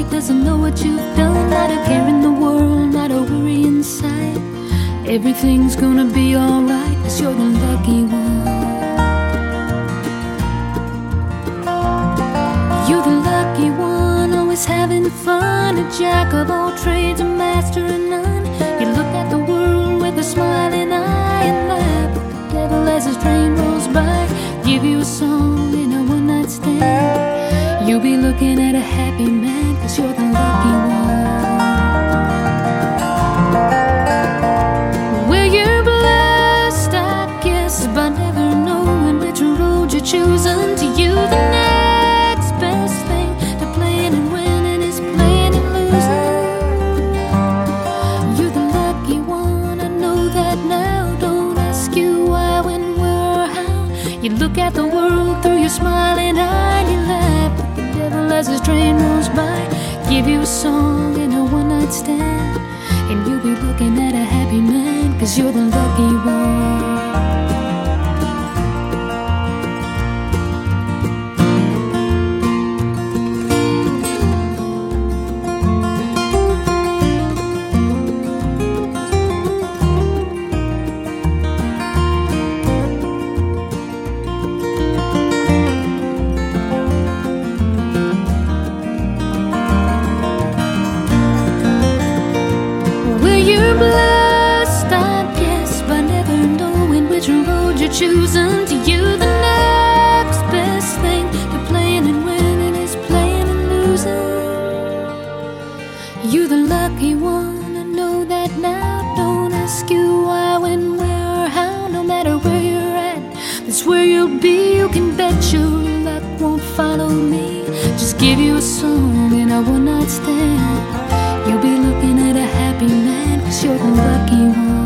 doesn't know what you've done. Not a care in the world, not a worry inside. Everything's gonna be alright, 'cause you're the lucky one. You're the lucky one, always having fun. A jack of all trades, a master of none. You look at the world with a smiling eye and laugh at the devil as his train rolls by. Give you a song in a one-night stand. You'll be looking at a happy man, 'cause you're the lucky one. Well, you're blessed, I guess, by never knowing which road you're choosing. To you, the next best thing to playing and winning is playing and losing. You're the lucky one, I know that now. Don't ask you why, when, where, or how. You look at the world through your smiling eye and you laugh at the devil as his train rolls by. Give you a song in a one-night stand, and you'll be looking at a happy man, 'cause you're the lucky one. You're blessed, I guess, by never knowing which road you're choosing. To you, the next best thing to playing and winning is playing and losing. You're the lucky one, I know that now. Don't ask you why, when, where, or how. No matter where you're at, that's where you'll be. You can bet your luck won't follow me. Just give you a song and a one-night stand. You'll be looking at a happy man, 'cause you're the lucky one.